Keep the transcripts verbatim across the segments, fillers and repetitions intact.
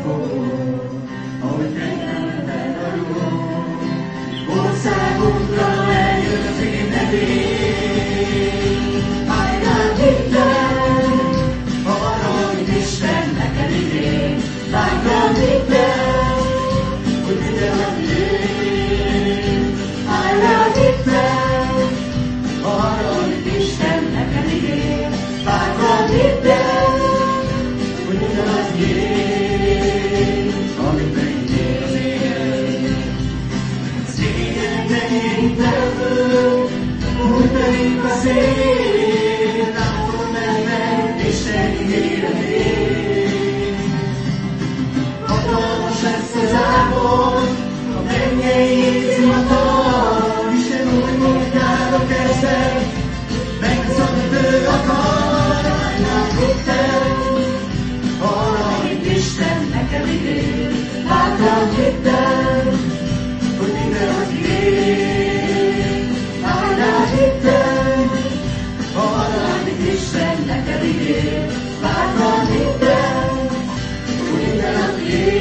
ahogy mennyben vagyunk, és országunkra eljön az én nevén. Hajrá, minden, arra, amit Isten neked ígér, vágyra minden, hogy minden a tiéd. Hajrá, minden, arra, amit Isten neked ígér, vágyra minden, hogy minden a tiéd, amit megígér az égen. Szégyenek érintett, úgy pedig a szél, látom mennek, Isten ígéretét. Hatalmas lesz az álmod, a mennyei zivatar, Isten úgy munkára kezdett, megszabad ő akar, állják hittem, arra, amit Isten neked ígér, látod hittem, hogy minden az ígér. Állják hittem, arra, amit Isten neked ígér, látod hittem, hogy minden az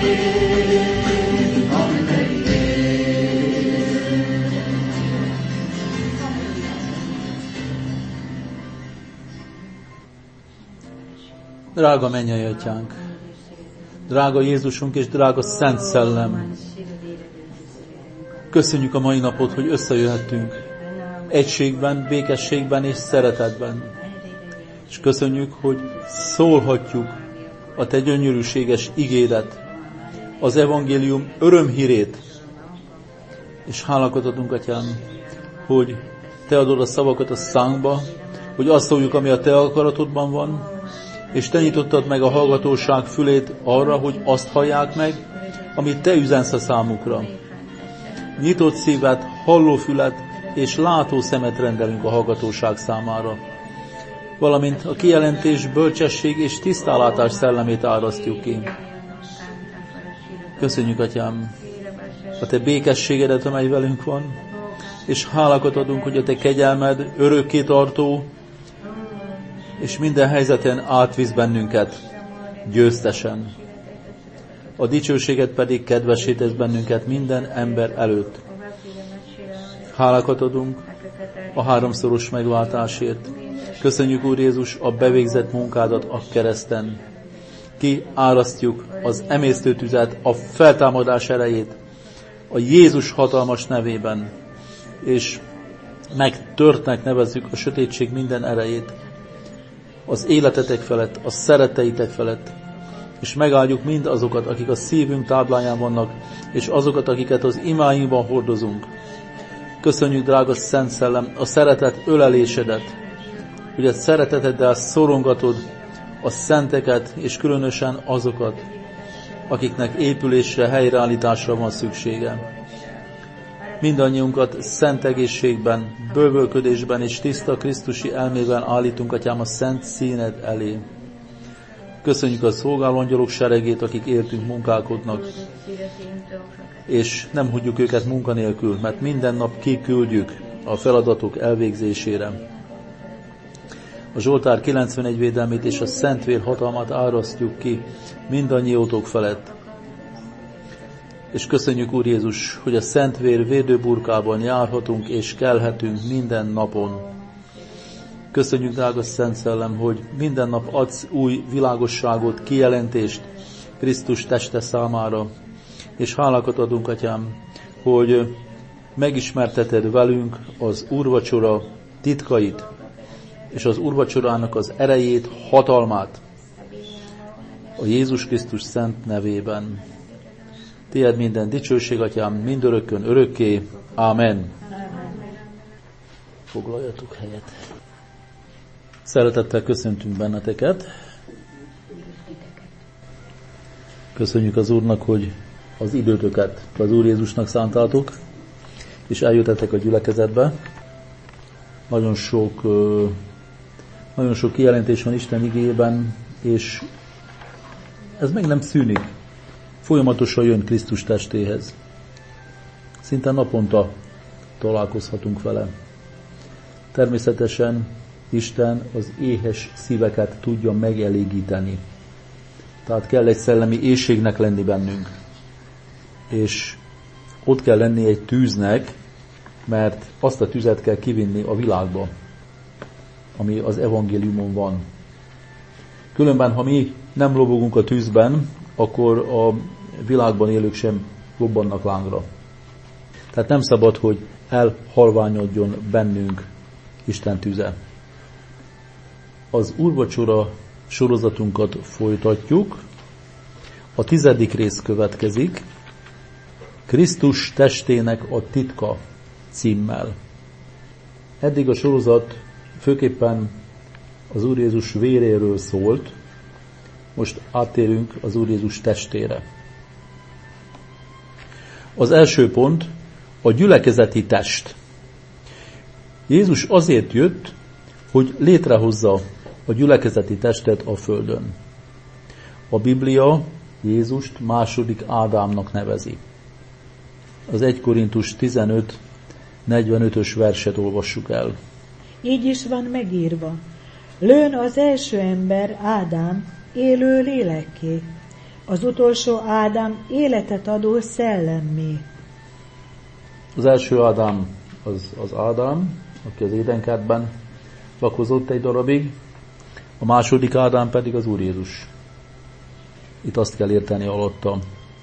ígér, amit megígér. Drága mennyei Atyánk, drága Jézusunk és drága Szent Szellem, köszönjük a mai napot, hogy összejöhettünk egységben, békességben és szeretetben. És köszönjük, hogy szólhatjuk a Te gyönyörűséges igédet, az evangélium örömhírét. És hálakat adunk, Atyám, hogy Te adod a szavakat a szánkba, hogy azt szóljuk, ami a Te akaratodban van, és Te nyitottad meg a hallgatóság fülét arra, hogy azt hallják meg, amit Te üzensz a számukra. Nyitott szívet, hallófület és látószemet rendelünk a hallgatóság számára, valamint a kijelentés, bölcsesség és tisztánlátás szellemét árasztjuk ki. Köszönjük, Atyám, a Te békességedet, amely velünk van, és hálakat adunk, hogy a Te kegyelmed örökké tartó, és minden helyzeten átvisz bennünket győztesen. A dicsőséget pedig kedvessé tesz bennünket minden ember előtt. Hálákat adunk a háromszoros megváltásért. Köszönjük, Úr Jézus, a bevégzett munkádat a kereszten. Ki árasztjuk az emésztőtüzet, a feltámadás erejét a Jézus hatalmas nevében, és megtörtnek nevezzük a sötétség minden erejét az életetek felett, a szeretteitek felett, és megáldjuk mind azokat, akik a szívünk tábláján vannak, és azokat, akiket az imáinkban hordozunk. Köszönjük, drága Szent Szellem, a szeretet ölelésedet, hogy a szereteteddel szorongatod a szenteket, és különösen azokat, akiknek épülésre, helyreállításra van szüksége. Mindannyiunkat szent egészségben, bővölködésben és tiszta krisztusi elmével állítunk, Atyám, a szent színed elé. Köszönjük a szolgálóangyalok seregét, akik értünk munkálkodnak, és nem hagyjuk őket munkanélkül, mert minden nap kiküldjük a feladatok elvégzésére. A Zsoltár kilencvenegy védelmét és a Szentvér hatalmát árasztjuk ki mindannyiótok felett. És köszönjük, Úr Jézus, hogy a Szentvér védőburkában járhatunk és kelhetünk minden napon. Köszönjük, drága Szent Szellem, hogy minden nap adsz új világosságot, kijelentést Krisztus teste számára. És hálákat adunk, Atyám, hogy megismerteted velünk az úrvacsora titkait, és az úrvacsorának az erejét, hatalmát a Jézus Krisztus szent nevében. Tied minden dicsőség, Atyám, mindörökkön örökké. Ámen. Foglaljatok helyet. Szeretettel köszöntünk benneteket. Köszönjük az Úrnak, hogy az időtöket az Úr Jézusnak szántátok, és eljöttetek a gyülekezetbe. Nagyon sok, nagyon sok kijelentés van Isten igéjében, és ez meg nem szűnik. Folyamatosan jön Krisztus testéhez. Szinte naponta találkozhatunk vele. Természetesen Isten az éhes szíveket tudja megelégíteni. Tehát kell egy szellemi éhségnek lenni bennünk. És ott kell lenni egy tűznek, mert azt a tüzet kell kivinni a világba, ami az evangéliumon van. Különben, ha mi nem lobogunk a tűzben, akkor a világban élők sem lobbannak lángra. Tehát nem szabad, hogy elhalványodjon bennünk Isten tüze. Az úrvacsora sorozatunkat folytatjuk. A tizedik rész következik. Krisztus testének a titka címmel. Eddig a sorozat főképpen az Úr Jézus véréről szólt, most áttérünk az Úr Jézus testére. Az első pont a gyülekezeti test. Jézus azért jött, hogy létrehozza a gyülekezeti testet a földön. A Biblia Jézust második Ádámnak nevezi. Az egy Korintus tizenöt negyvenötös verset olvassuk el. Így is van megírva. Lőn az első ember, Ádám, élő lélekké, az utolsó Ádám életet adó szellemmé. Az első Ádám az, az Ádám, aki az édenkertben lakozott egy darabig, a második Ádám pedig az Úr Jézus. Itt azt kell érteni alatta.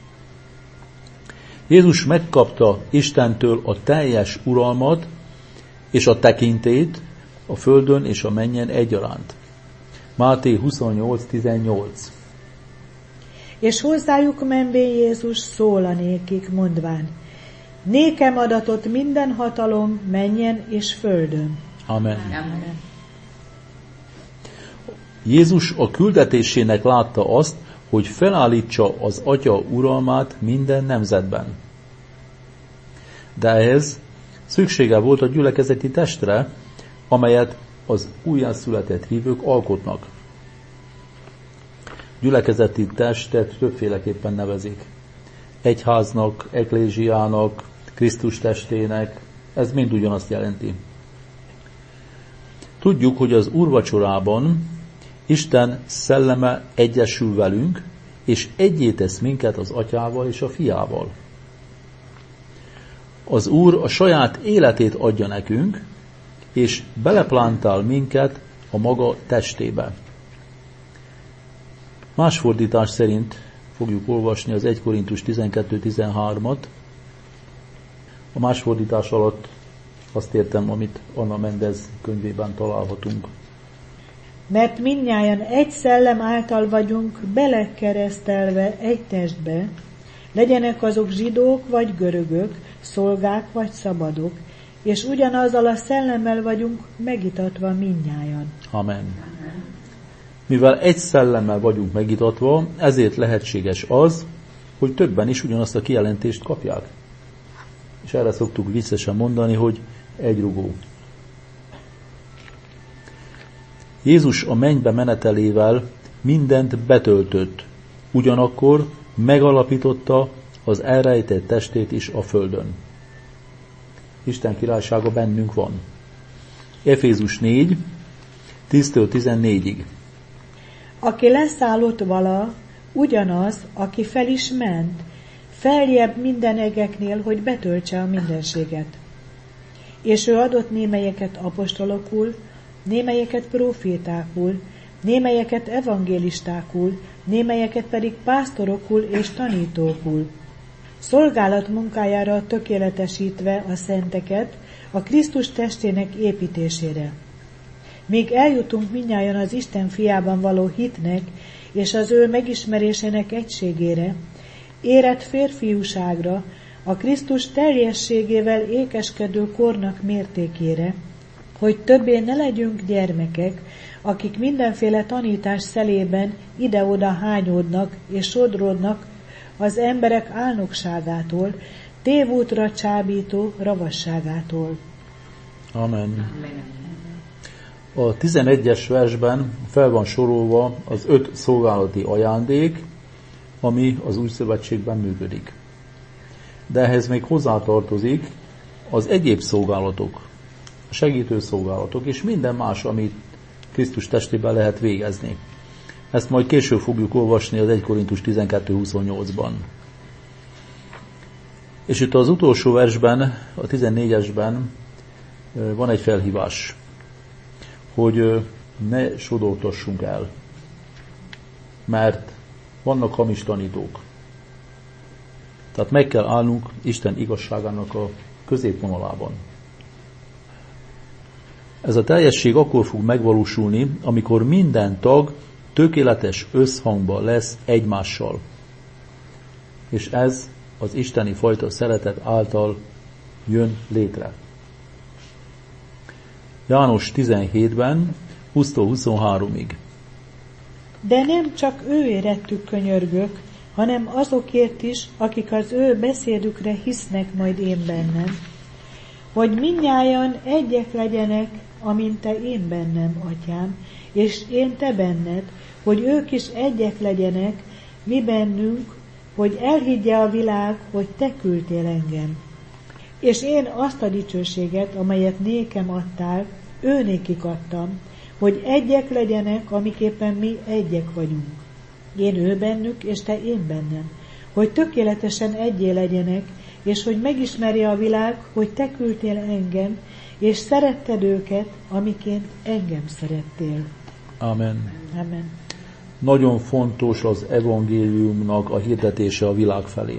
Jézus megkapta Istentől a teljes uralmat és a tekintét a földön és a mennyen egyaránt. Máté huszonnyolc tizennyolc. És hozzájuk menvén Jézus szólanékik, mondván, nékem adatott minden hatalom mennyen és földön. Amen. Amen. Jézus a küldetésének látta azt, hogy felállítsa az Atya uralmát minden nemzetben. De ehhez szüksége volt a gyülekezeti testre, amelyet az újjászületett hívők alkotnak. Gyülekezeti testet többféleképpen nevezik. Egyháznak, eklézsiának, Krisztus testének, ez mind ugyanazt jelenti. Tudjuk, hogy az úrvacsorában Isten szelleme egyesül velünk, és egyé tesz minket az Atyával és a Fiával. Az Úr a saját életét adja nekünk, és beleplántál minket a maga testébe. Más fordítás szerint fogjuk olvasni az egy Korintus tizenkettő tizenhármat. A más fordítás alatt azt értem, amit Anna Mendez könyvében találhatunk. Mert mindnyájan egy szellem által vagyunk belekeresztelve egy testbe, legyenek azok zsidók vagy görögök, szolgák vagy szabadok, és ugyanazzal a szellemmel vagyunk megitatva mindnyájan. Amen. Mivel egy szellemmel vagyunk megitatva, ezért lehetséges az, hogy többen is ugyanazt a kijelentést kapják. És erre szoktuk viccesen mondani, hogy egy rugó. Jézus a mennybe menetelével mindent betöltött, ugyanakkor megalapította az elrejtett testét is a földön. Isten királysága bennünk van. Efézus négy, tíztől tizennégyig. Aki leszállott vala, ugyanaz, aki fel is ment, feljebb minden egeknél, hogy betöltse a mindenséget. És ő adott némelyeket apostolokul, némelyeket prófétákul, némelyeket evangélistákul, némelyeket pedig pásztorokul és tanítókul. Szolgálat munkájára tökéletesítve a szenteket a Krisztus testének építésére. Míg eljutunk mindnyájan az Isten fiában való hitnek és az ő megismerésének egységére, érett férfiúságra, a Krisztus teljességével ékeskedő kornak mértékére, hogy többé ne legyünk gyermekek, akik mindenféle tanítás szelében ide-oda hányódnak és sodródnak az emberek álnokságától, tévútra csábító ravasságától. Amen. A tizenegyes versben fel van sorolva az öt szolgálati ajándék, ami az új szövetségben működik. De ehhez még hozzátartozik az egyéb szolgálatok, a segítő szolgálatok és minden más, amit Krisztus testében lehet végezni. Ezt majd később fogjuk olvasni az egy Korintus tizenkettő huszonnyolcban. És itt az utolsó versben, a tizennégyesben van egy felhívás, hogy ne sodortassunk el, mert vannak hamis tanítók. Tehát meg kell állnunk Isten igazságának a középvonalában. Ez a teljesség akkor fog megvalósulni, amikor minden tag tökéletes összhangban lesz egymással. És ez az isteni fajta szeretet által jön létre. János tizenhétben, húsztól huszonháromig. De nem csak őérettük könyörgök, hanem azokért is, akik az ő beszédükre hisznek majd én bennem, hogy mindnyájan egyek legyenek, amint te én bennem, atyám, és én te benned, hogy ők is egyek legyenek, mi bennünk, hogy elhiggye a világ, hogy te küldtél engem. És én azt a dicsőséget, amelyet nékem adtál, őnékik adtam, hogy egyek legyenek, amiképpen mi egyek vagyunk. Én ő bennük, és te én bennem, hogy tökéletesen egyé legyenek, és hogy megismerje a világ, hogy te küldtél engem, és szeretted őket, amiként engem szerettél. Amen. Amen. Nagyon fontos az evangéliumnak a hirdetése a világ felé.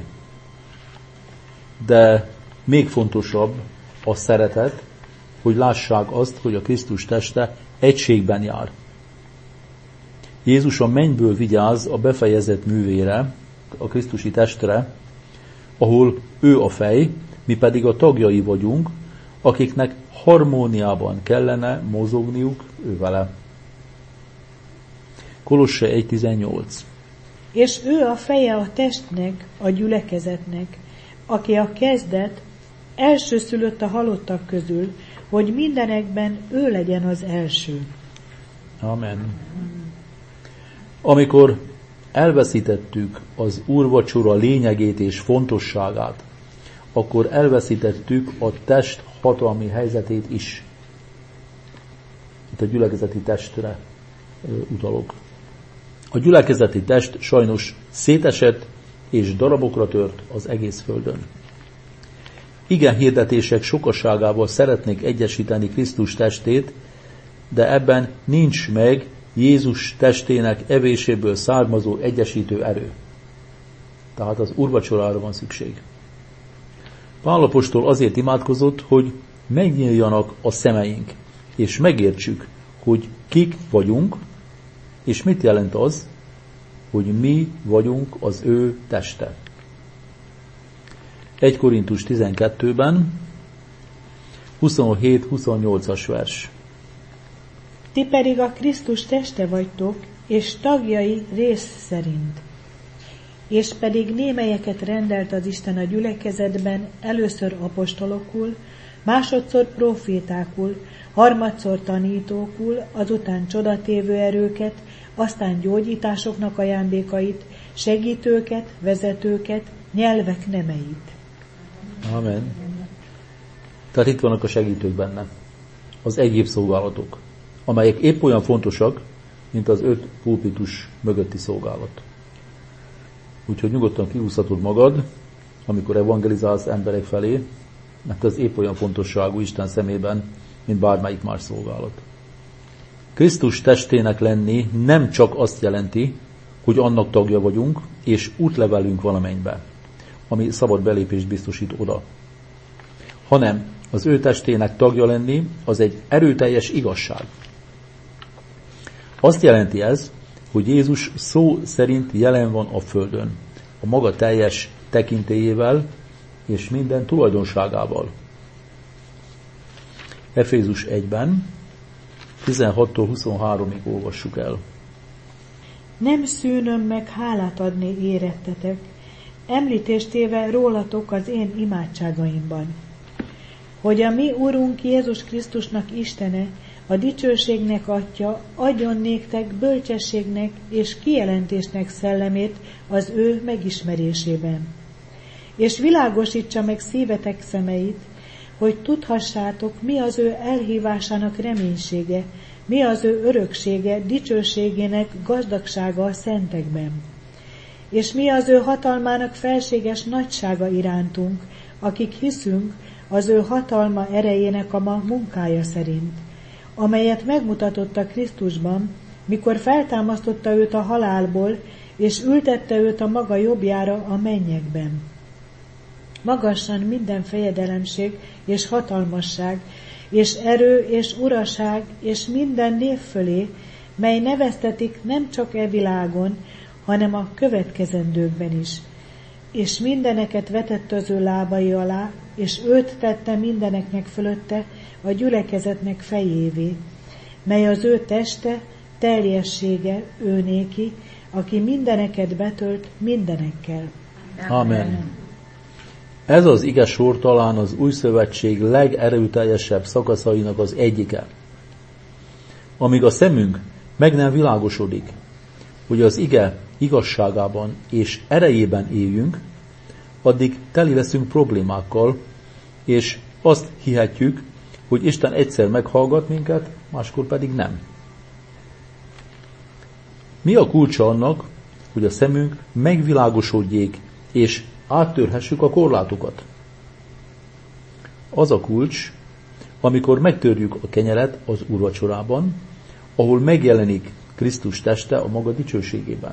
De még fontosabb a szeretet, hogy lássák azt, hogy a Krisztus teste egységben jár. Jézus a mennyből vigyáz a befejezett művére, a Krisztusi testre, ahol ő a fej, mi pedig a tagjai vagyunk, akiknek harmóniában kellene mozogniuk ő vele. Kolosse egy tizennyolc. És ő a feje a testnek, a gyülekezetnek, aki a kezdet, elsőszülött a halottak közül, hogy mindenekben ő legyen az első. Amen. Amikor elveszítettük az úrvacsora lényegét és fontosságát, akkor elveszítettük a test hatalmi helyzetét is. Itt a gyülekezeti testre utalok. A gyülekezeti test sajnos szétesett és darabokra tört az egész földön. Igen hirdetések sokaságával szeretnék egyesíteni Krisztus testét, de ebben nincs meg Jézus testének evéséből származó egyesítő erő. Tehát az úrvacsorára van szükség. Pál apostol azért imádkozott, hogy megnyíljanak a szemeink, és megértsük, hogy kik vagyunk, és mit jelent az, hogy mi vagyunk az ő teste. egy Korintus tizenkettőben, huszonhét huszonnyolcas vers. Ti pedig a Krisztus teste vagytok, és tagjai rész szerint. És pedig némelyeket rendelt az Isten a gyülekezetben, először apostolokul, másodszor profétákul, harmadszor tanítókul, azután csodatévő erőket, aztán gyógyításoknak ajándékait, segítőket, vezetőket, nyelvek nemeit. Amen. Tehát itt vannak a segítők benne. Az egyéb szolgálatok, amelyek épp olyan fontosak, mint az öt pulpitus mögötti szolgálat. Úgyhogy nyugodtan kiúszhatod magad, amikor evangelizálsz emberek felé, mert az épp olyan fontosságú Isten szemében, mint bármelyik más szolgálat. Krisztus testének lenni nem csak azt jelenti, hogy annak tagja vagyunk, és útlevelünk van a mennybe, ami szabad belépést biztosít oda, hanem az ő testének tagja lenni, az egy erőteljes igazság. Azt jelenti ez, hogy Jézus szó szerint jelen van a földön, a maga teljes tekintélyével és minden tulajdonságával. Efézus egyben, tizenhattól huszonháromig olvassuk el. Nem szűnöm meg hálát adni érettetek, említést téve rólatok az én imádságaimban, hogy a mi Urunk Jézus Krisztusnak Istene, a dicsőségnek Atya adjon néktek bölcsességnek és kijelentésnek szellemét az ő megismerésében. És világosítsa meg szívetek szemeit, hogy tudhassátok, mi az ő elhívásának reménysége, mi az ő öröksége, dicsőségének gazdagsága a szentekben. És mi az ő hatalmának felséges nagysága irántunk, akik hiszünk az ő hatalma erejének a ma munkája szerint, amelyet megmutatott a Krisztusban, mikor feltámasztotta őt a halálból, és ültette őt a maga jobbjára a mennyekben. Magassan minden fejedelemség és hatalmasság, és erő és uraság, és minden név fölé, mely neveztetik nem csak e világon, hanem a következendőkben is. És mindeneket vetett az ő lábai alá, és őt tette mindeneknek fölötte a gyülekezetnek fejévé, mely az ő teste, teljessége ő néki, aki mindeneket betölt mindenekkel. Amen. Ez az ige sor talán az új szövetség legerőteljesebb szakaszainak az egyike. Amíg a szemünk meg nem világosodik, hogy az ige igazságában és erejében éljünk, addig teli leszünk problémákkal, és azt hihetjük, hogy Isten egyszer meghallgat minket, máskor pedig nem. Mi a kulcsa annak, hogy a szemünk megvilágosodjék, és áttörhessük a korlátokat? Az a kulcs, amikor megtörjük a kenyeret az úrvacsorában, ahol megjelenik Krisztus teste a maga dicsőségében.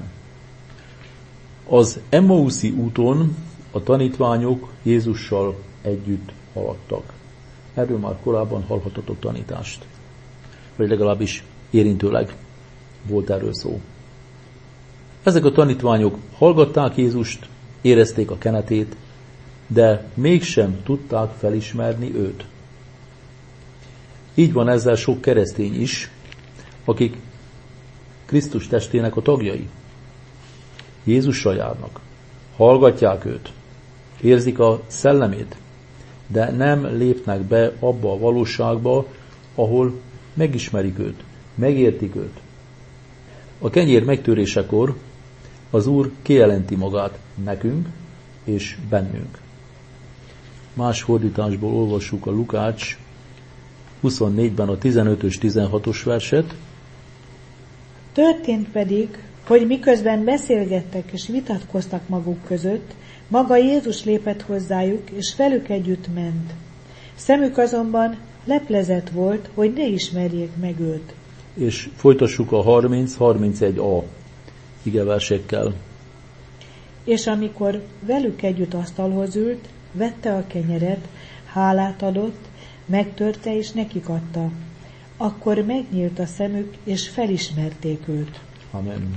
Az Emmauszi úton a tanítványok Jézussal együtt haladtak. Erről már korábban hallhatatok tanítást. Vagy legalábbis érintőleg volt erről szó. Ezek a tanítványok hallgatták Jézust, érezték a kenetét, de mégsem tudták felismerni őt. Így van ezzel sok keresztény is, akik Krisztus testének a tagjai. Jézussal járnak, hallgatják őt, érzik a szellemét, de nem lépnek be abba a valóságba, ahol megismerik őt, megértik őt. A kenyér megtörésekor az Úr kijelenti magát nekünk és bennünk. Más fordításból olvassuk a Lukács huszonnégyben a tizenötös tizenhatos verset. Történt pedig, hogy miközben beszélgettek és vitatkoztak maguk között, maga Jézus lépett hozzájuk, és velük együtt ment. Szemük azonban leplezett volt, hogy ne ismerjék meg őt. És folytassuk a harminc harmincegy a igeversekkel. És amikor velük együtt asztalhoz ült, vette a kenyeret, hálát adott, megtörte és nekik adta. Akkor megnyílt a szemük, és felismerték őt. Amen.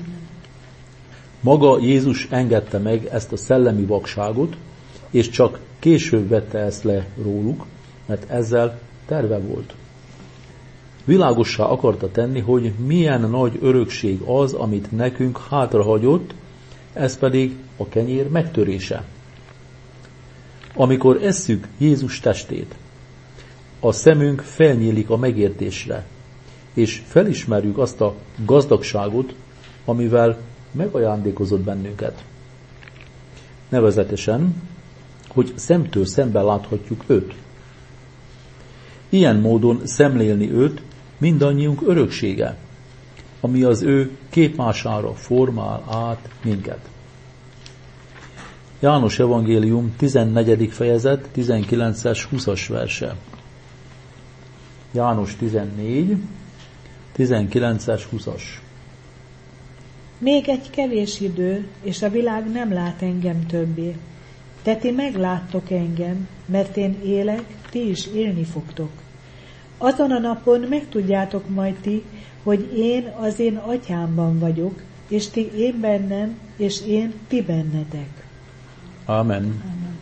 Maga Jézus engedte meg ezt a szellemi vakságot, és csak később vette ezt le róluk, mert ezzel terve volt. Világossá akarta tenni, hogy milyen nagy örökség az, amit nekünk hátrahagyott, ez pedig a kenyér megtörése. Amikor esszük Jézus testét, a szemünk felnyílik a megértésre, és felismerjük azt a gazdagságot, amivel megajándékozott bennünket. Nevezetesen, hogy szemtől szemben láthatjuk őt. Ilyen módon szemlélni őt mindannyiunk öröksége, ami az ő képmására formál át minket. János evangélium tizennegyedik fejezet, tizenkilences húszas verse. János tizennégy, tizenkilences húszas. Még egy kevés idő, és a világ nem lát engem többé. De ti megláttok engem, mert én élek, ti is élni fogtok. Azon a napon megtudjátok majd ti, hogy én az én atyámban vagyok, és ti én bennem, és én ti bennetek. Amen. Amen.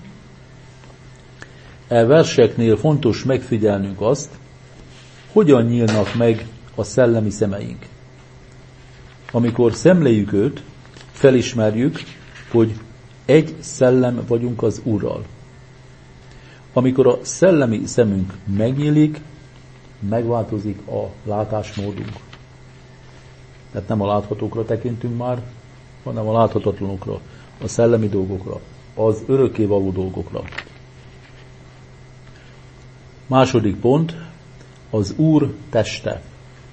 E verseknél fontos megfigyelnünk azt, hogyan nyílnak meg a szellemi szemeink. Amikor szemléljük őt, felismerjük, hogy egy szellem vagyunk az Úrral. Amikor a szellemi szemünk megnyílik, megváltozik a látásmódunk. Tehát nem a láthatókra tekintünk már, hanem a láthatatlanokra, a szellemi dolgokra, az örökkévaló dolgokra. Második pont, az Úr teste.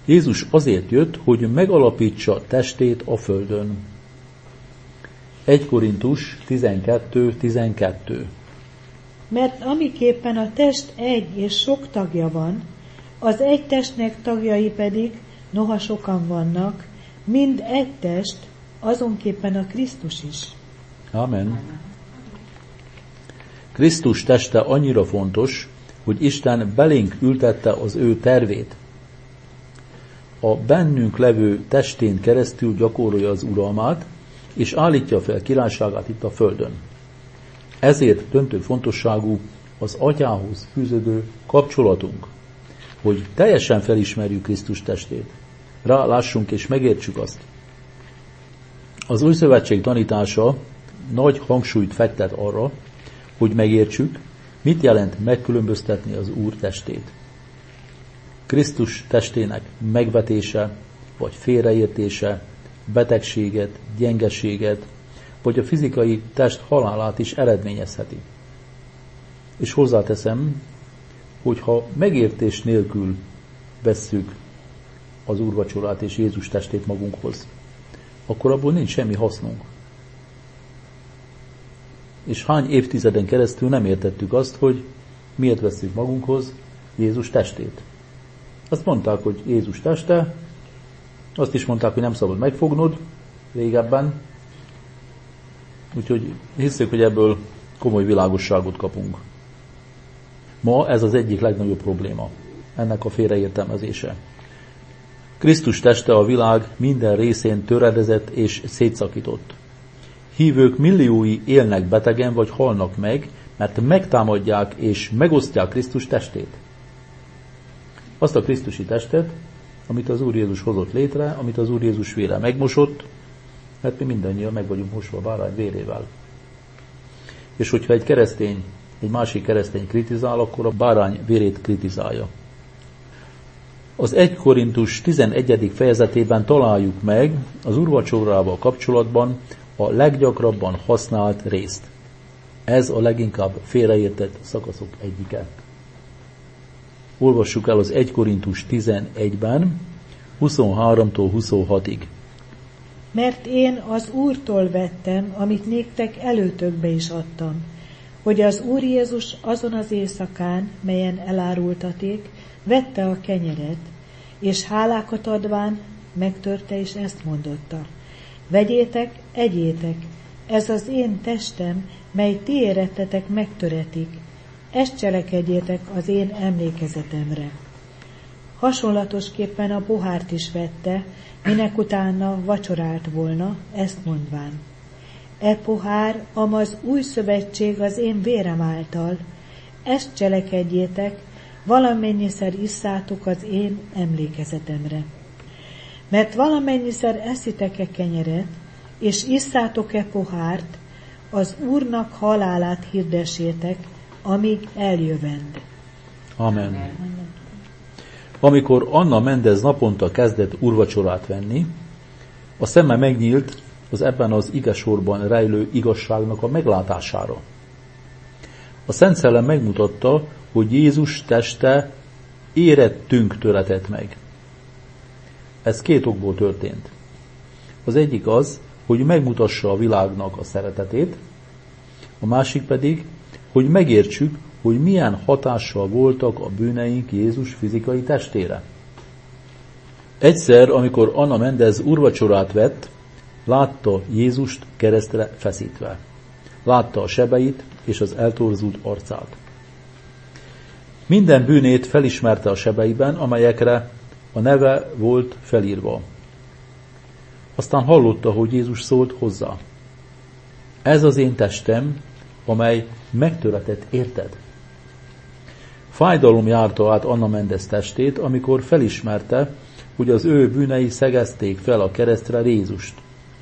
Jézus azért jött, hogy megalapítsa testét a földön. egy Korintus tizenkettő tizenkettő. Mert amiképpen a test egy és sok tagja van, az egy testnek tagjai pedig, noha sokan vannak, mind egy test, azonképpen a Krisztus is. Amen. Krisztus teste annyira fontos, hogy Isten belénk ültette az ő tervét. A bennünk levő testén keresztül gyakorolja az uralmát, és állítja fel királyságát itt a földön. Ezért döntő fontosságú az Atyához fűződő kapcsolatunk, hogy teljesen felismerjük Krisztus testét. Rálássunk és megértsük azt. Az Új Szövetség tanítása nagy hangsúlyt fektet arra, hogy megértsük, mit jelent megkülönböztetni az Úr testét. Krisztus testének megvetése, vagy félreértése, betegséget, gyengeséget, vagy a fizikai test halálát is eredményezheti. És hozzáteszem, hogy ha megértés nélkül vesszük az úrvacsorát és Jézus testét magunkhoz, akkor abból nincs semmi hasznunk. És hány évtizeden keresztül nem értettük azt, hogy miért vesszük magunkhoz Jézus testét. Azt mondták, hogy Jézus teste, azt is mondták, hogy nem szabad megfognod régebben, úgyhogy hiszük, hogy ebből komoly világosságot kapunk. Ma ez az egyik legnagyobb probléma, ennek a félreértelmezése. Krisztus teste a világ minden részén töredezett és szétszakított. Hívők milliói élnek betegen vagy halnak meg, mert megtámadják és megosztják Krisztus testét. Azt a krisztusi testet, amit az Úr Jézus hozott létre, amit az Úr Jézus vére megmosott, mert mi mindannyian meg vagyunk mosva a bárány vérével. És hogyha egy keresztény, egy másik keresztény kritizál, akkor a bárány vérét kritizálja. Az egy Korintus tizenegyedik fejezetében találjuk meg az úrvacsorával kapcsolatban a leggyakrabban használt részt. Ez a leginkább félreértett szakaszok egyike. Olvassuk el az egy Korintus tizenegyben, huszonháromtól huszonhatig. Mert én az Úrtól vettem, amit néktek előtökbe is adtam, hogy az Úr Jézus azon az éjszakán, melyen elárultaték, vette a kenyeret, és hálákat adván megtörte, és ezt mondotta. Vegyétek, egyétek, ez az én testem, mely ti érettetek megtöretik, ezt cselekedjétek az én emlékezetemre. Hasonlatosképpen a pohárt is vette, minek utána vacsorált volna, ezt mondván. E pohár, amaz új szövetség az én vérem által, ezt cselekedjétek, valamennyiszer isszátok az én emlékezetemre. Mert valamennyiszer eszitek-e kenyeret, és isszátok-e pohárt, az Úrnak halálát hirdessétek, amíg eljövend. Amen. Amikor Anna Mendez naponta kezdett úrvacsorát venni, a szeme megnyílt az ebben az igesorban rejlő igazságnak a meglátására. A Szent Szellem megmutatta, hogy Jézus teste érettünk töretett meg. Ez két okból történt. Az egyik az, hogy megmutassa a világnak a szeretetét, a másik pedig, hogy megértsük, hogy milyen hatással voltak a bűneink Jézus fizikai testére. Egyszer, amikor Anna Mendez úrvacsorát vett, látta Jézust keresztre feszítve. Látta a sebeit és az eltorzult arcát. Minden bűnét felismerte a sebeiben, amelyekre a neve volt felírva. Aztán hallotta, hogy Jézus szólt hozzá. Ez az én testem, amely megtöretett érted. Fájdalom járta át Anna Mendez testét, amikor felismerte, hogy az ő bűnei szegezték fel a keresztre Jézust.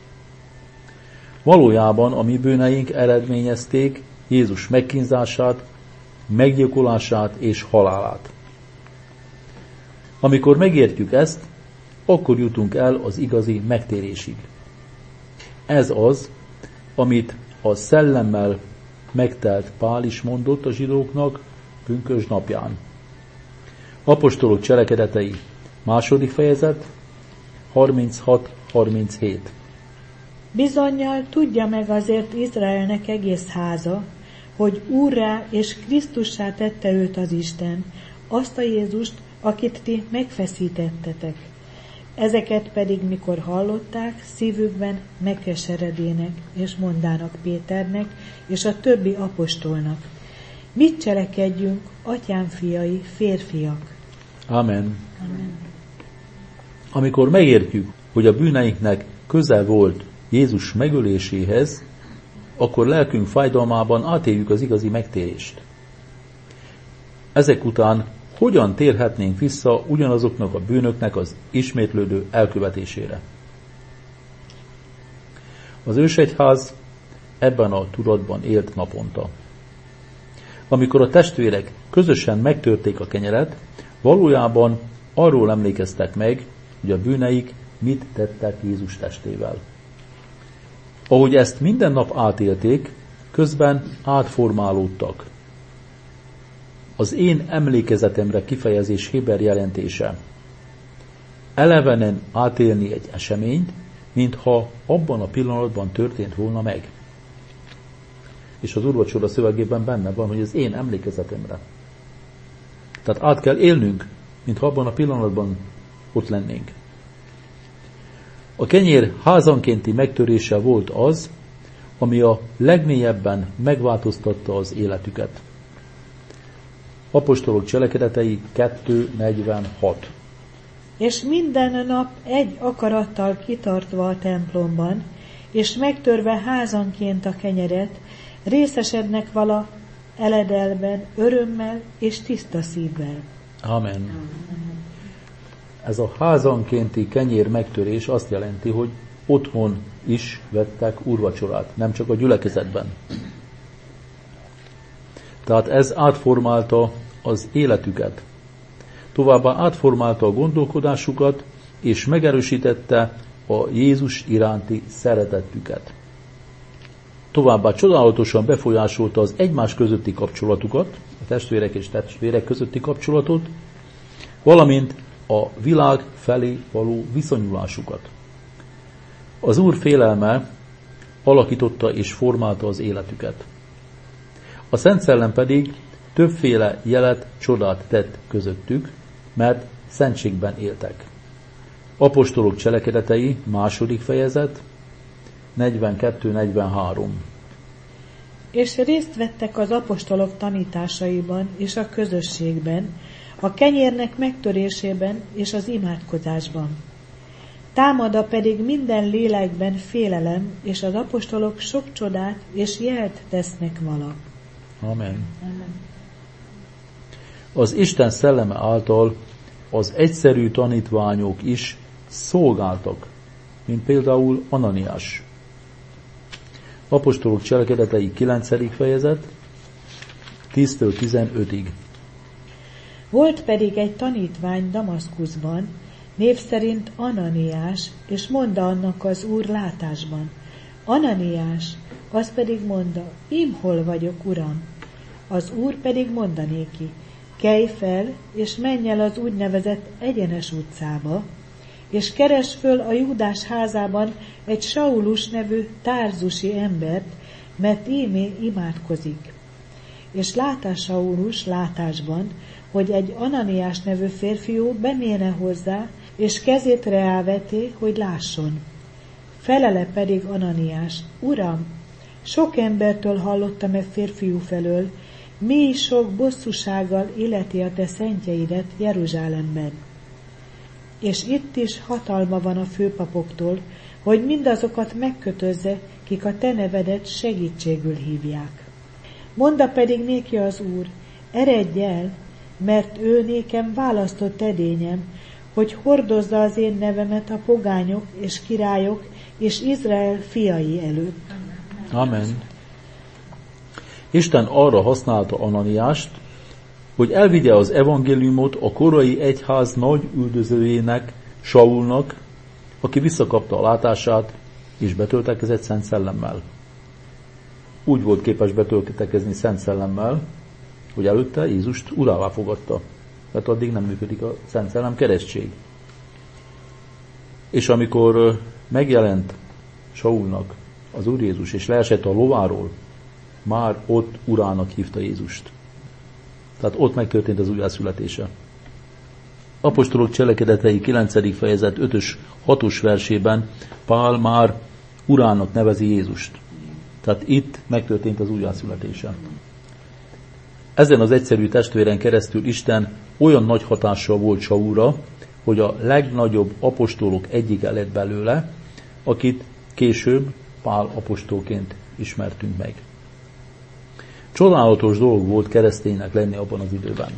Valójában a mi bűneink eredményezték Jézus megkínzását, meggyilkolását és halálát. Amikor megértjük ezt, akkor jutunk el az igazi megtérésig. Ez az, amit a szellemmel megtelt Pál is mondott a zsidóknak pünkösd napján. Apostolok cselekedetei Második fejezet, harminchat harminchét. Bizonnyal tudja meg azért Izraelnek egész háza, hogy Úrrá és Krisztussá tette őt az Isten, azt a Jézust, akit ti megfeszítettetek. Ezeket pedig, mikor hallották, szívükben megkeseredének, és mondának Péternek és a többi apostolnak: mit cselekedjünk, atyám fiai, férfiak? Amen. Amen. Amikor megértjük, hogy a bűneinknek köze volt Jézus megöléséhez, akkor lelkünk fájdalmában átéljük az igazi megtérést. Ezek után hogyan térhetnénk vissza ugyanazoknak a bűnöknek az ismétlődő elkövetésére? Az ősegyház ebben a tudatban élt naponta. Amikor a testvérek közösen megtörték a kenyeret, valójában arról emlékeztek meg, hogy a bűneik mit tettek Jézus testével. Ahogy ezt minden nap átélték, közben átformálódtak. Az én emlékezetemre kifejezés héber jelentése: elevenen átélni egy eseményt, mintha abban a pillanatban történt volna meg. És az úrvacsora szövegében benne van, hogy az én emlékezetemre. Tehát át kell élnünk, mintha abban a pillanatban ott lennénk. A kenyér házankénti megtörése volt az, ami a legmélyebben megváltoztatta az életüket. Apostolok cselekedetei kettő negyvenhat. És minden nap egy akarattal kitartva a templomban, és megtörve házanként a kenyeret, részesednek vala eledelben, örömmel és tiszta szívvel. Amen. Ez a házankénti kenyér megtörés azt jelenti, hogy otthon is vettek úrvacsorát, nem csak a gyülekezetben. Tehát ez átformálta az életüket. Továbbá átformálta a gondolkodásukat, és megerősítette a Jézus iránti szeretetüket. Továbbá csodálatosan befolyásolta az egymás közötti kapcsolatukat, a testvérek és testvérek közötti kapcsolatot, valamint a világ felé való viszonyulásukat. Az Úr félelme alakította és formálta az életüket. A Szent Szellem pedig többféle jelet, csodát tett közöttük, mert szentségben éltek. Apostolok cselekedetei, második fejezet, negyvenkettő negyvenhárom. És részt vettek az apostolok tanításaiban és a közösségben, a kenyérnek megtörésében és az imádkozásban. Támada pedig minden lélekben félelem, és az apostolok sok csodát és jelt tesznek vala. Amen. Amen. Az Isten szelleme által az egyszerű tanítványok is szolgáltak, mint például Ananiás. Apostolok cselekedetei kilencedik fejezet, tíztől tizenötig. Volt pedig egy tanítvány Damaszkuszban, név szerint Ananiás, és mondta annak az Úr látásban: Ananiás, az pedig mondta: Ím hol vagyok, Uram? Az Úr pedig mondanéki: kelj fel, és menj el az úgynevezett egyenes utcába, és keresd föl a Júdás házában egy Saulus nevű tárzusi embert, mert ímé imádkozik. És látás Saulus látásban, hogy egy Ananiás nevű férfiú beméne hozzá, és kezét reáveté, hogy lásson. Felele pedig Ananiás: Uram, sok embertől hallottam e férfiú felől, mi is sok bosszúsággal illeti a te szentjeidet Jeruzsálemben. És itt is hatalma van a főpapoktól, hogy mindazokat megkötözze, kik a te nevedet segítségül hívják. Monda pedig néki az Úr: eredj el, mert ő nékem választott edényem, hogy hordozza az én nevemet a pogányok és királyok és Izrael fiai előtt. Amen. Isten arra használta Ananiást, hogy elvigye az evangéliumot a korai egyház nagy üldözőjének, Saulnak, aki visszakapta a látását, és betöltekezett Szent Szellemmel. Úgy volt képes betöltekezni Szent Szellemmel, hogy előtte Jézust urává fogadta, mert addig nem működik a Szent Szellem keresztség. És amikor megjelent Saulnak az Úr Jézus, és leesett a lováról, már ott urának hívta Jézust. Tehát ott megtörtént az újjászületése. Apostolok cselekedetei kilencedik fejezet ötös hatos versében Pál már urának nevezi Jézust. Tehát itt megtörtént az újjászületése. Ezen az egyszerű testvéren keresztül Isten olyan nagy hatással volt Saulra, hogy a legnagyobb apostolok egyike lett belőle, akit később Pál apostolként ismertünk meg. Csodálatos dolog volt kereszténynek lenni abban az időben.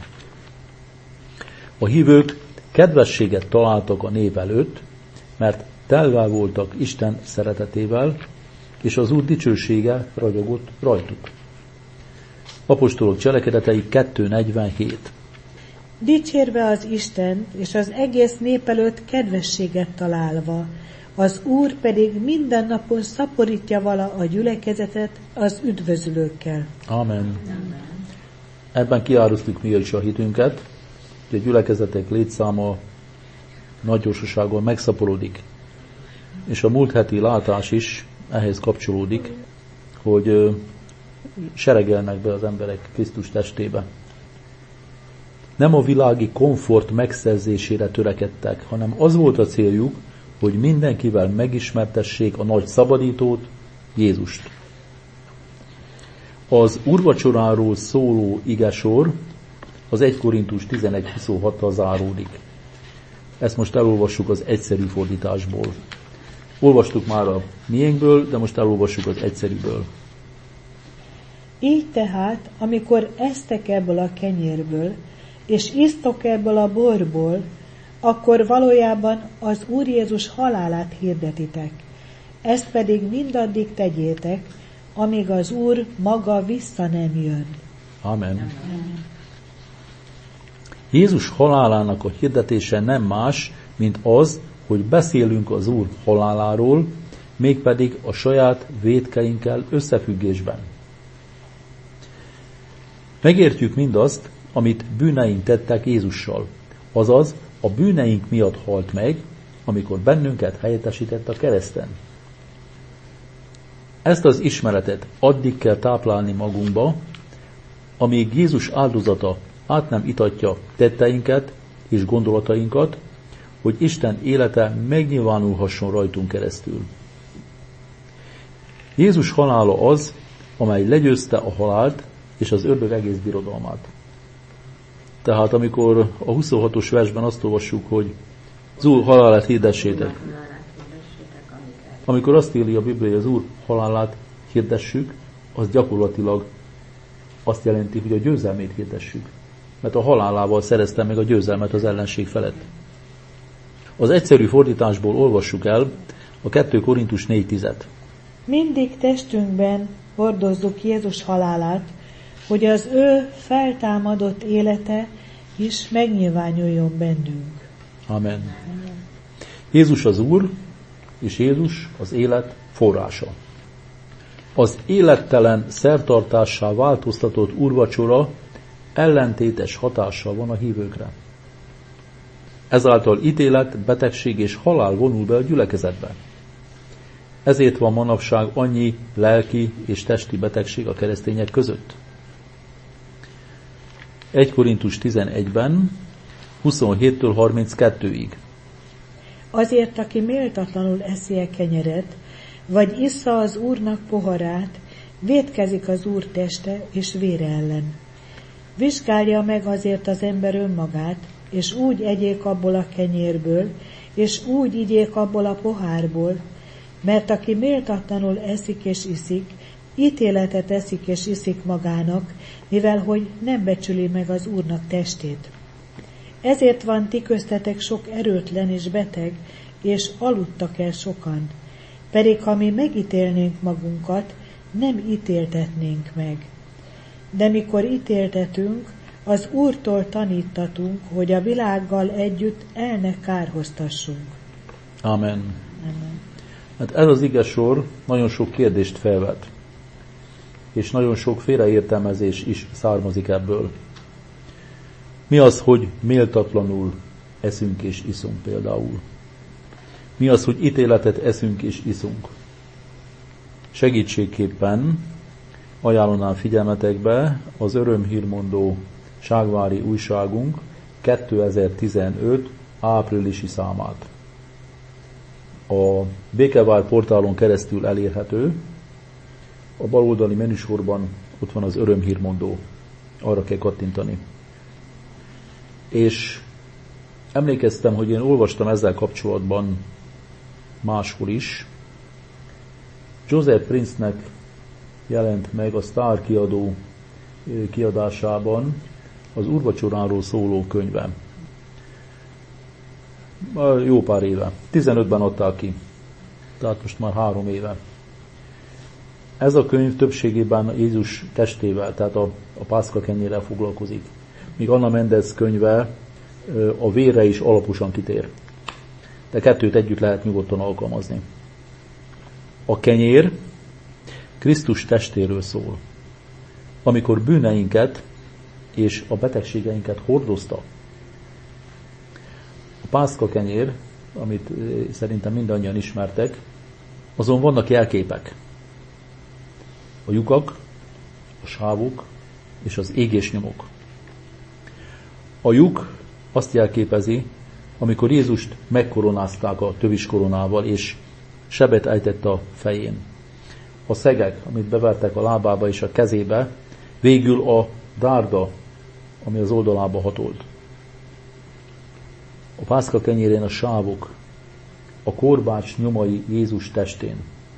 A hívők kedvességet találtak a név előtt, mert telve voltak Isten szeretetével, és az Úr dicsősége ragyogott rajtuk. Apostolok cselekedetei kettő negyvenhét. Dicsérve az Istent, és az egész nép előtt kedvességet találva, az Úr pedig minden napon szaporítja vala a gyülekezetet az üdvözülőkkel. Amen. Amen. Ebben kiároztuk mi is a hitünket, hogy a gyülekezetek létszáma nagy gyorsasággal megszaporodik. És a múlt heti látás is ehhez kapcsolódik, hogy seregelnek be az emberek Krisztus testébe. Nem a világi komfort megszerzésére törekedtek, hanem az volt a céljuk, hogy mindenkivel megismertessék a nagy szabadítót, Jézust. Az úrvacsoráról szóló igesor az egy Korintus tizenegy huszonhattal záródik. Ezt most elolvassuk az egyszerű fordításból. Olvastuk már a miénkből, de most elolvassuk az egyszerűből. Így tehát, amikor esztek ebből a kenyérből, és isztok ebből a borból, akkor valójában az Úr Jézus halálát hirdetitek. Ezt pedig mindaddig tegyétek, amíg az Úr maga vissza nem jön. Amen. Amen. Jézus halálának a hirdetése nem más, mint az, hogy beszélünk az Úr haláláról, mégpedig a saját vétkeinkkel összefüggésben. Megértjük mindazt, amit bűneink tettek Jézussal, azaz a bűneink miatt halt meg, amikor bennünket helyettesített a kereszten. Ezt az ismeretet addig kell táplálni magunkba, amíg Jézus áldozata át nem itatja tetteinket és gondolatainkat, hogy Isten élete megnyilvánulhasson rajtunk keresztül. Jézus halála az, amely legyőzte a halált és az ördög egész birodalmát. Tehát amikor a huszonhatos versben azt olvassuk, hogy az Úr halálát hirdessétek. Amikor azt írja a Biblia, hogy az Úr halálát hirdessük, az gyakorlatilag azt jelenti, hogy a győzelmét hirdessük. Mert a halálával szerezte meg a győzelmet az ellenség felett. Az egyszerű fordításból olvassuk el a kettő Korintus négy tízet. Mindig testünkben hordozzuk Jézus halálát, hogy az ő feltámadott élete is megnyilvánuljon bennünk. Amen. Amen. Jézus az Úr, és Jézus az élet forrása. Az élettelen szertartássá változtatott úrvacsora ellentétes hatással van a hívőkre. Ezáltal ítélet, betegség és halál vonul be a gyülekezetbe. Ezért van manapság annyi lelki és testi betegség a keresztények között. egy Korintus tizenegyben, huszonhéttől harminckettőig. Azért, aki méltatlanul eszi a kenyeret, vagy issza az Úrnak poharát, vétkezik az Úr teste és vére ellen. Vizsgálja meg azért az ember önmagát, és úgy egyék abból a kenyérből, és úgy igyék abból a pohárból, mert aki méltatlanul eszik és iszik, ítéletet eszik és iszik magának, mivel hogy nem becsüli meg az Úrnak testét. Ezért van ti köztetek sok erőtlen és beteg, és aludtak el sokan. Pedig ha mi megítélnénk magunkat, nem ítéltetnénk meg. De mikor ítéltetünk, az Úrtól tanítatunk, hogy a világgal együtt el ne kárhoztassunk. Amen. Amen. Hát ez az ige sor nagyon sok kérdést felvet, és nagyon sok félreértelmezés is származik ebből. Mi az, hogy méltatlanul eszünk és iszunk például? Mi az, hogy ítéletet eszünk és iszunk? Segítségképpen ajánlanám figyelmetekbe az örömhírmondó ságvári újságunk kétezer-tizenöt áprilisi számát. A Békevár portálon keresztül elérhető, a baloldali menüsorban ott van az örömhírmondó, arra kell kattintani. És emlékeztem, hogy én olvastam ezzel kapcsolatban máshol is. Joseph Prince-nek jelent meg a Sztár kiadó kiadásában az úrvacsoráról szóló könyve. Jó pár éve. tizenötben adták ki. Tehát most már három éve. Ez a könyv többségében Jézus testével, tehát a, a pászka kenyérrel foglalkozik. Míg Anna Mendez könyve a vérre is alaposan kitér. De kettőt együtt lehet nyugodtan alkalmazni. A kenyér Krisztus testéről szól. Amikor bűneinket és a betegségeinket hordozta. A pászka kenyér, amit szerintem mindannyian ismertek, azon vannak jelképek. A lyukak, a sávok és az égésnyomok. A lyuk azt jelképezi, amikor Jézust megkoronázták a tövis koronával, és sebet ejtett a fején. A szegek, amit bevertek a lábába és a kezébe, végül a dárda, ami az oldalába hatolt. A pászka kenyérén a sávok, a korbács nyomai Jézus testén.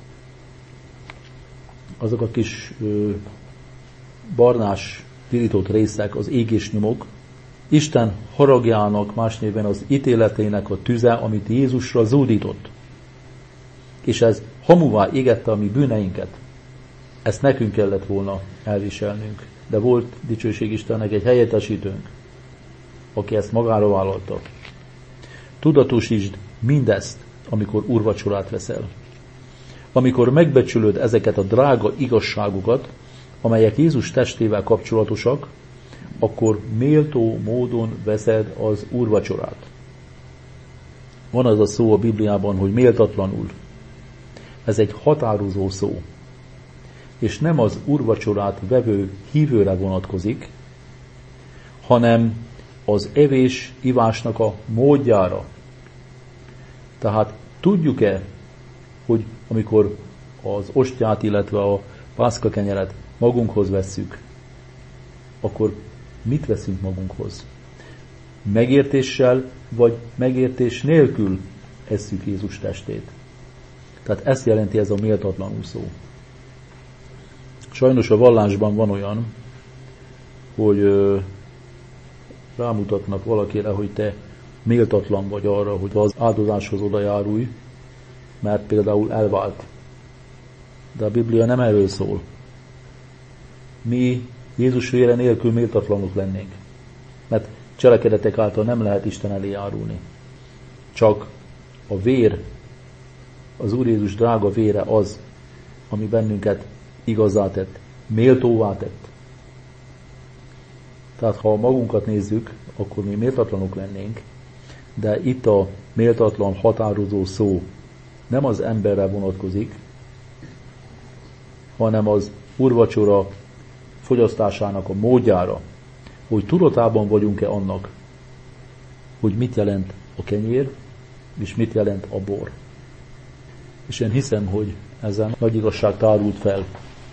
Azok a kis ö, barnás, pirított részek, az égésnyomok, Isten haragjának, más néven az ítéletének a tüze, amit Jézusra zúdított. És ez hamuvá égette a mi bűneinket. Ezt nekünk kellett volna elviselnünk. De volt, dicsőség Istennek, egy helyettesítőnk, aki ezt magára vállalta. Tudatosítsd mindezt, amikor úrvacsorát veszel. Amikor megbecsülöd ezeket a drága igazságokat, amelyek Jézus testével kapcsolatosak, akkor méltó módon veszed az úrvacsorát. Van az a szó a Bibliában, hogy méltatlanul. Ez egy határozó szó. És nem az úrvacsorát vevő hívőre vonatkozik, hanem az evés, ivásnak a módjára. Tehát tudjuk-e, hogy amikor az ostját, illetve a pászkakenyeret magunkhoz vesszük, akkor mit veszünk magunkhoz? Megértéssel, vagy megértés nélkül esszük Jézus testét. Tehát ezt jelenti ez a méltatlanul szó. Sajnos a vallásban van olyan, hogy ö, rámutatnak valakire, hogy te méltatlan vagy arra, hogy az áldozáshoz odajárulj, mert például elvált. De a Biblia nem erről szól. Mi Jézus vére nélkül méltatlanok lennénk. Mert cselekedetek által nem lehet Isten elé járulni. Csak a vér, az Úr Jézus drága vére az, ami bennünket igazá tett, méltóvá tett. Tehát ha magunkat nézzük, akkor mi méltatlanok lennénk, de itt a méltatlan határozó szó nem az emberre vonatkozik, hanem az úrvacsora fogyasztásának a módjára, hogy tudatában vagyunk-e annak, hogy mit jelent a kenyér, és mit jelent a bor. És én hiszem, hogy ezen nagy igazság tárult fel.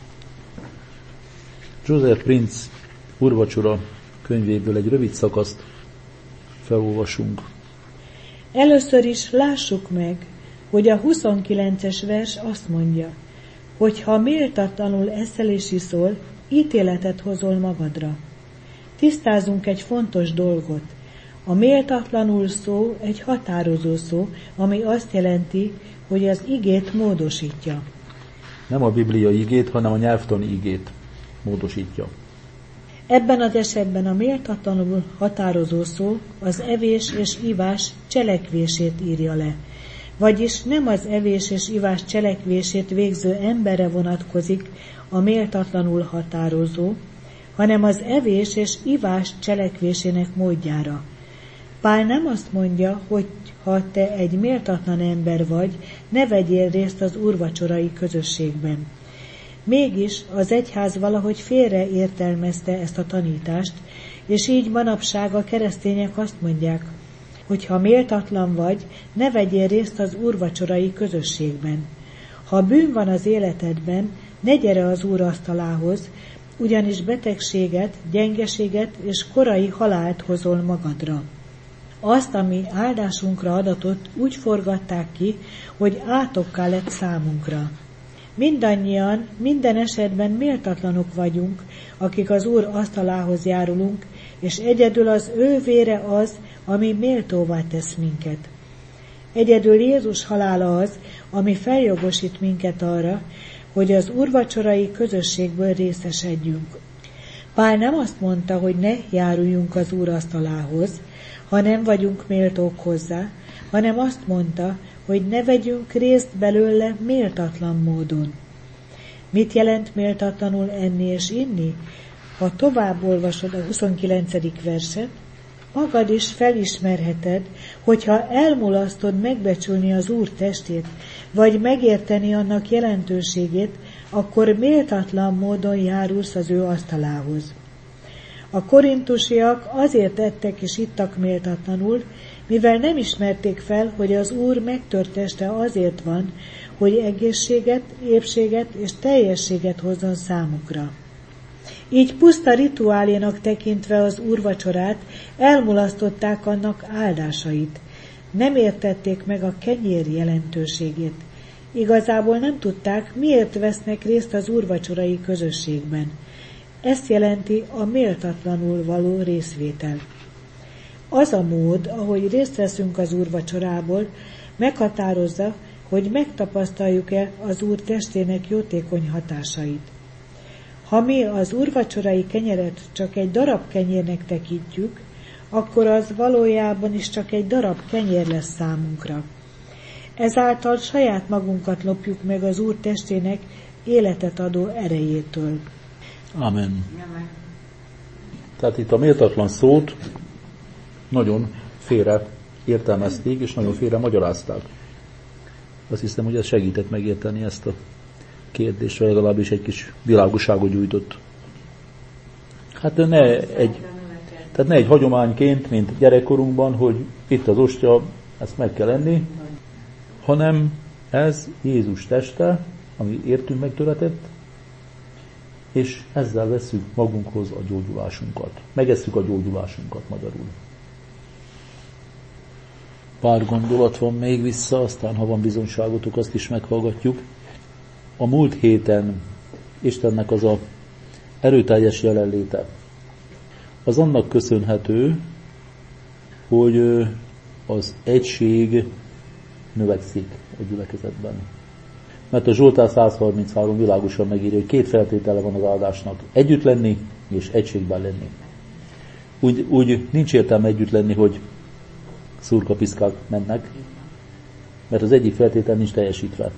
Joseph Prince úrvacsora könyvéből egy rövid szakaszt felolvasunk. Először is lássuk meg, hogy a huszonkilences vers azt mondja, hogy ha méltatlanul eszel és iszol, ítéletet hozol magadra. Tisztázunk egy fontos dolgot. A méltatlanul szó egy határozó szó, ami azt jelenti, hogy az igét módosítja. Nem a Biblia igét, hanem a nyelvtani igét módosítja. Ebben az esetben a méltatlanul határozó szó az evés és ivás cselekvését írja le. Vagyis nem az evés és ivás cselekvését végző emberre vonatkozik a méltatlanul határozó, hanem az evés és ivás cselekvésének módjára. Pál nem azt mondja, hogy ha te egy méltatlan ember vagy, ne vegyél részt az úrvacsorai közösségben. Mégis az egyház valahogy félre értelmezte ezt a tanítást, és így manapság a keresztények azt mondják, hogy ha méltatlan vagy, ne vegyél részt az úrvacsorai közösségben. Ha bűn van az életedben, ne gyere az úr asztalához, ugyanis betegséget, gyengeséget és korai halált hozol magadra. Azt, ami áldásunkra adatott, úgy forgatták ki, hogy átokká lett számunkra. Mindannyian, minden esetben méltatlanok vagyunk, akik az Úr asztalához járulunk, és egyedül az ő vére az, ami méltóvá tesz minket. Egyedül Jézus halála az, ami feljogosít minket arra, hogy az úrvacsorai közösségből részesedjünk. Pál nem azt mondta, hogy ne járuljunk az Úr asztalához, ha nem vagyunk méltók hozzá, hanem azt mondta, hogy ne vegyünk részt belőle méltatlan módon. Mit jelent méltatlanul enni és inni? Ha tovább olvasod a huszonkilencedik verset, magad is felismerheted, hogyha elmulasztod megbecsülni az Úr testét, vagy megérteni annak jelentőségét, akkor méltatlan módon járulsz az ő asztalához. A korintusiak azért ettek és ittak méltatlanul, mivel nem ismerték fel, hogy az Úr megtört teste azért van, hogy egészséget, épséget és teljességet hozzon számukra. Így puszta rituálénak tekintve az úrvacsorát elmulasztották annak áldásait. Nem értették meg a kenyér jelentőségét. Igazából nem tudták, miért vesznek részt az úrvacsorai közösségben. Ezt jelenti a méltatlanul való részvétel. Az a mód, ahogy részt veszünk az úrvacsorából, meghatározza, hogy megtapasztaljuk-e az Úr testének jótékony hatásait. Ha mi az úrvacsorai kenyeret csak egy darab kenyérnek tekintjük, akkor az valójában is csak egy darab kenyér lesz számunkra. Ezáltal saját magunkat lopjuk meg az Úr testének életet adó erejétől. Amen. Tehát itt a méltatlan szót nagyon félre értelmezték, és nagyon félre magyarázták. Azt hiszem, hogy ez segített megérteni ezt a kérdést, vagy legalábbis egy kis világosságot gyújtott. Hát ne egy, tehát ne egy hagyományként, mint gyerekkorunkban, hogy itt az ostya, ezt meg kell enni, hanem ez Jézus teste, ami értünk megtöretett, és ezzel vesszük magunkhoz a gyógyulásunkat. Megesszük a gyógyulásunkat magyarul. Pár gondolat van még vissza, aztán ha van bizonyságotok, azt is meghallgatjuk. A múlt héten Istennek az a erőteljes jelenléte, az annak köszönhető, hogy az egység növekszik a gyülekezetben. Mert a Zsoltár száz harminchárom világosan megírja, hogy két feltétele van az áldásnak. Együtt lenni és egységben lenni. Úgy, úgy nincs értelme együtt lenni, hogy szurkapiszkák mennek, mert az egyik feltétel nincs teljesítve.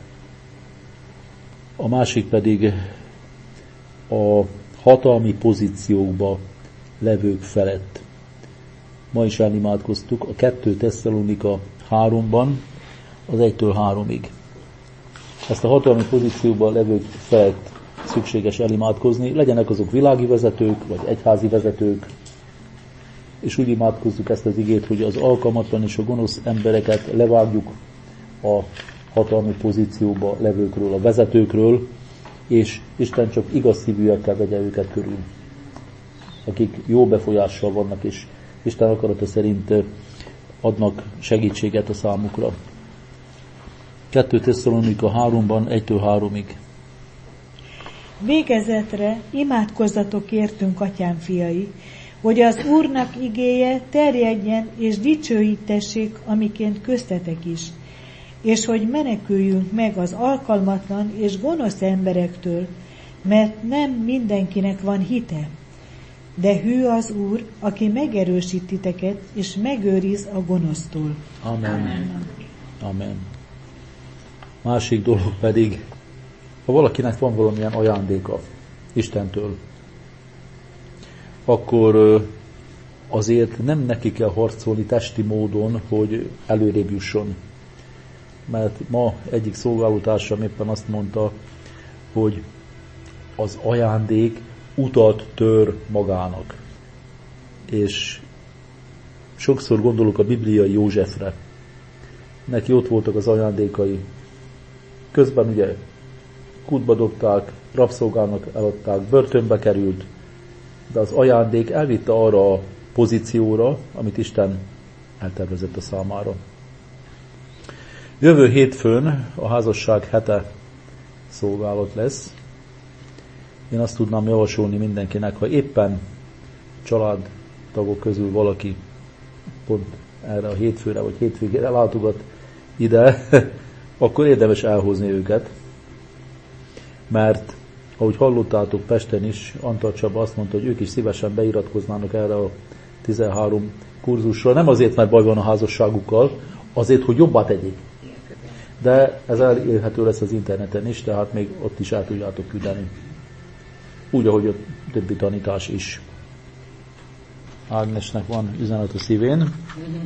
A másik pedig a hatalmi pozíciókba levők felett. Ma is elimádkoztuk a kettő Tesszalonika háromban, az egytől háromig. Ezt a hatalmi pozícióban levők felett szükséges elimádkozni, legyenek azok világi vezetők, vagy egyházi vezetők, és úgy imádkozzuk ezt az igét, hogy az alkalmatlan és a gonosz embereket levágjuk a hatalmi pozícióba levőkről, a vezetőkről, és Isten csak igaz szívűekkel vegye őket körül, akik jó befolyással vannak, és Isten akarata szerint adnak segítséget a számukra. kettő Tesszalonika háromban, egytől háromig. Végezetre imádkozzatok értünk, atyám fiai, hogy az Úrnak igéje terjedjen és dicsőítessék, amiként köztetek is, és hogy meneküljünk meg az alkalmatlan és gonosz emberektől, mert nem mindenkinek van hite. De hű az Úr, aki megerősít titeket, és megőriz a gonosztól. Amen. Amen. Másik dolog pedig, ha valakinek van valamilyen ajándéka Istentől, akkor azért nem neki kell harcolni testi módon, hogy előrébb jusson. Mert ma egyik szolgálótársam éppen azt mondta, hogy az ajándék utat tör magának. És sokszor gondolok a bibliai Józsefre. Neki ott voltak az ajándékai. Közben ugye kútba dobták, rabszolgának eladták, börtönbe került, de az ajándék elvitte arra a pozícióra, amit Isten eltervezett a számára. Jövő hétfőn a házasság hete szolgálat lesz. Én azt tudnám javasolni mindenkinek, ha éppen családtagok közül valaki pont erre a hétfőre vagy hétvégére látogat ide, akkor érdemes elhozni őket. Mert, ahogy hallottátok Pesten is, Antal Csaba azt mondta, hogy ők is szívesen beiratkoznának erre a tizenhárom kurzusra. Nem azért, mert baj van a házasságukkal, azért, hogy jobbá tegyék. De ez elérhető lesz az interneten is, tehát még ott is el tudjátok küldeni. Úgy, ahogy a többi tanítás is. Ágnesnek van üzenet a szívén.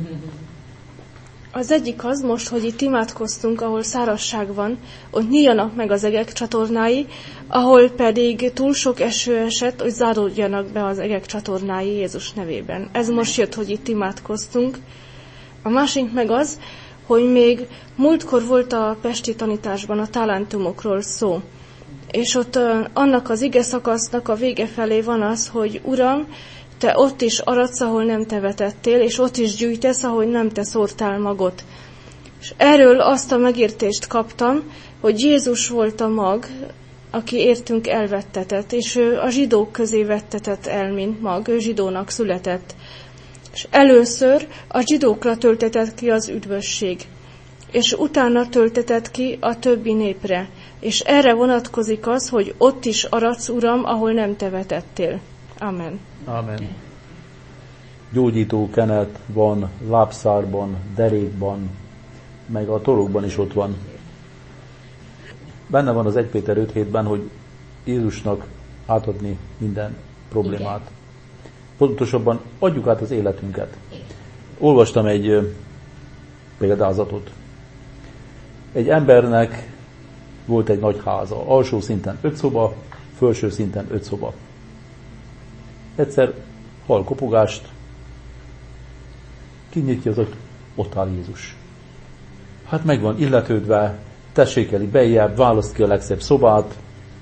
Az egyik az most, hogy itt imádkoztunk, ahol szárazság van, ott nyíljanak meg az egek csatornái, ahol pedig túl sok eső esett, hogy záródjanak be az egek csatornái Jézus nevében. Ez most jött, hogy itt imádkoztunk. A másik meg az, hogy még múltkor volt a pesti tanításban a talentumokról szó. És ott annak az ige szakasznak a vége felé van az, hogy Uram, te ott is aradsz, ahol nem te vetettél, és ott is gyűjtesz, ahol nem te szórtál magot. És erről azt a megértést kaptam, hogy Jézus volt a mag, aki értünk elvettetett, és ő a zsidók közé vettetett el, mint mag, ő zsidónak született. És először a zsidókra töltetett ki az üdvösség, és utána töltetett ki a többi népre. És erre vonatkozik az, hogy ott is aradsz, Uram, ahol nem te vetettél. Amen. Amen. Gyógyító kenet van lábszárban, derékban, meg a torokban is ott van. Benne van az Első Péter öt hétben, hogy Jézusnak átadni minden problémát. Igen. Pontosabban adjuk át az életünket. Olvastam egy példázatot. Egy embernek volt egy nagy háza, alsó szinten öt szoba, felső szinten öt szoba. Egyszer hall kopogást, kinyitja az, ott áll Jézus. Hát meg van illetődve, tessékeli bejjebb, választ ki a legszebb szobát.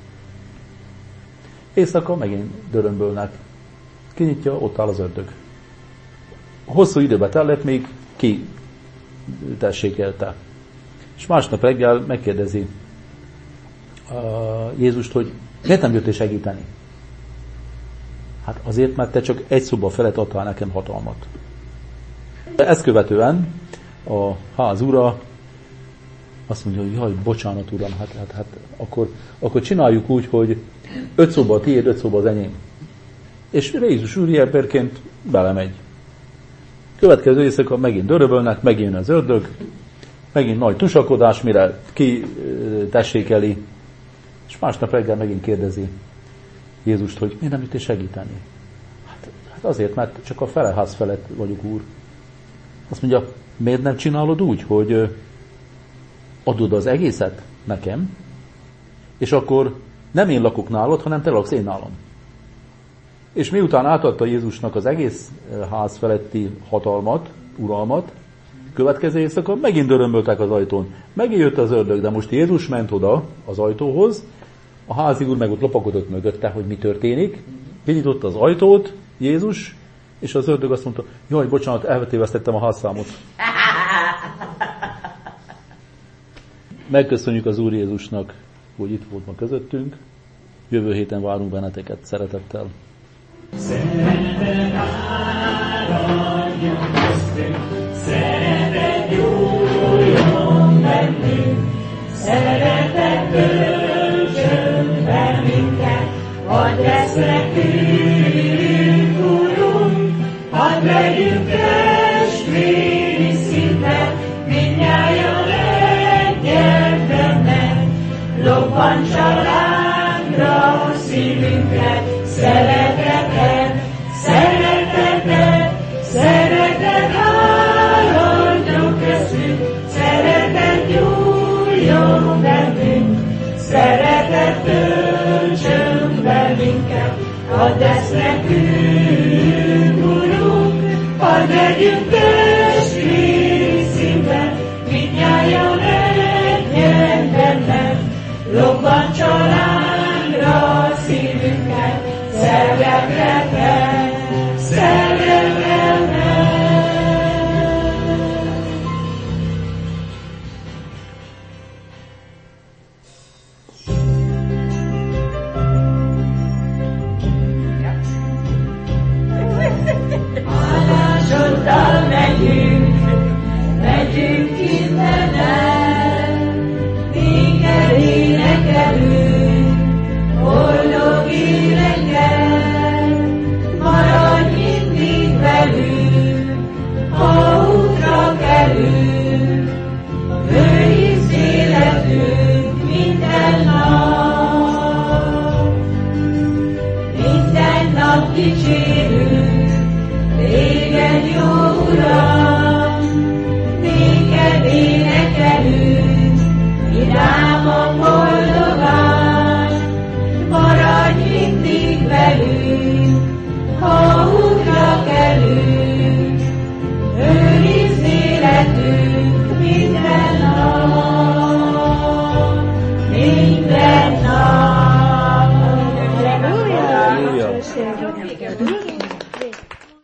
Éjszaka megint dörömbölnek. Kinyitja, ott áll az ördög. Hosszú időbe tellett, még ki tessékelte. És másnap reggel megkérdezi uh, Jézust, hogy miért nem jöttél segíteni? Hát azért, mert te csak egy szoba felett adtál nekem hatalmat. Ezt követően a ház ura azt mondja, hogy jaj, bocsánat uram, hát, hát, hát akkor, akkor csináljuk úgy, hogy öt szoba a tiéd, öt szoba az enyém. És Jézus úriemberként belemegy. Következő éjszaka megint döröbölnek, megint jön az ördög, megint nagy tusakodás, mire ki tessékeli, és másnap reggel megint kérdezi Jézust, hogy miért nem jöttél segíteni? Hát, hát azért, mert csak a fele ház felett vagyok, úr. Azt mondja, miért nem csinálod úgy, hogy adod az egészet nekem, és akkor nem én lakok nálad, hanem te laksz én nálam. És miután átadta Jézusnak az egész ház feletti hatalmat, uralmat, következő éjszaka megint dörömböltek az ajtón. Megint jött az ördög, de most Jézus ment oda az ajtóhoz, a házi úr meg ott lopakodott mögötte, hogy mi történik. Kinyitotta az ajtót Jézus, és az ördög azt mondta, jaj, bocsánat, eltévesztettem a házszámot. Megköszönjük az Úr Jézusnak, hogy itt volt ma közöttünk. Jövő héten várunk benneteket szeretettel. Szeretet áradjon köztünk, szeretet gyújjon bennünk, szeretet töltsön bennünket, hadd lesz nekünk, Urunk, hadd legyünk testvéri szinten, mindnyájan egyet benne, lobbantsa lángra szívünket, szeretetet, szeretetet, Szeretet áldjon köztünk, szeretet gyújjon bennünk, szeretet töltsön be minket, add ezt nekünk, Urunk, hadd legyünk testvéri szívben, mindnyájan egy emberben, lobban család.